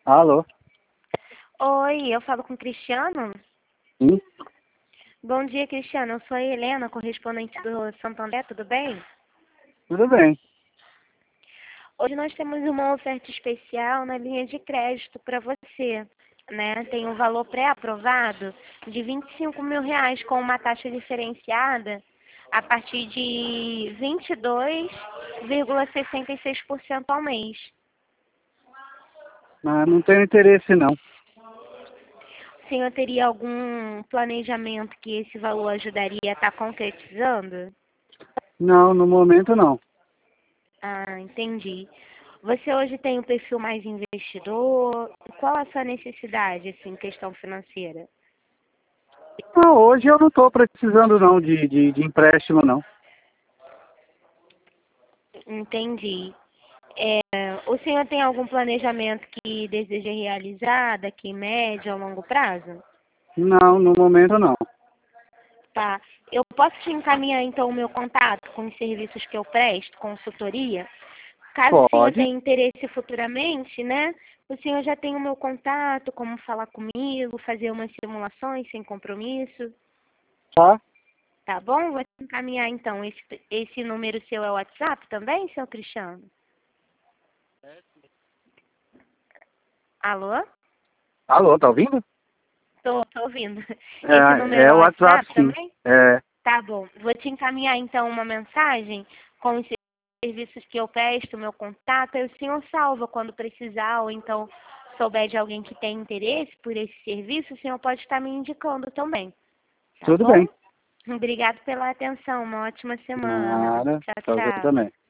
Alô? Oi, eu falo com o Cristiano. Sim? Bom dia, Cristiano. Eu sou a Helena, correspondente do Santander, tudo bem? Tudo bem. Hoje nós temos uma oferta especial na linha de crédito para você, né? Tem um valor pré-aprovado de R$ 25.000 com uma taxa diferenciada a partir de 22,66% ao mês. Mas não tenho interesse, não. O senhor teria algum planejamento que esse valor ajudaria a estar concretizando? Não, no momento não. Ah, entendi. Você hoje tem um perfil mais investidor? Qual a sua necessidade, assim, em questão financeira? Ah, hoje eu não estou precisando não de empréstimo, não. Entendi. O senhor tem algum planejamento que deseja realizar daqui em médio ou longo prazo? Não, no momento não. Tá. Eu posso te encaminhar, então, o meu contato com os serviços que eu presto, consultoria? Caso o senhor Pode, tenha interesse futuramente, né? O senhor já tem o meu contato, como falar comigo, fazer umas simulações sem compromisso. tá? Tá bom? Vou te encaminhar, então. Esse número seu é o WhatsApp também, seu Cristiano? Alô? Alô, tá ouvindo? Tô ouvindo. Esse número É é o o WhatsApp, WhatsApp sim. também? É, Tá bom. Vou te encaminhar, então, uma mensagem com os serviços que eu presto, meu contato. Aí o senhor salva quando precisar, ou então souber de alguém que tem interesse por esse serviço, o senhor pode estar me indicando também. Tá tudo bom? bem. Obrigado pela atenção. Uma ótima semana. Nada, Tchau, pra você tchau. também.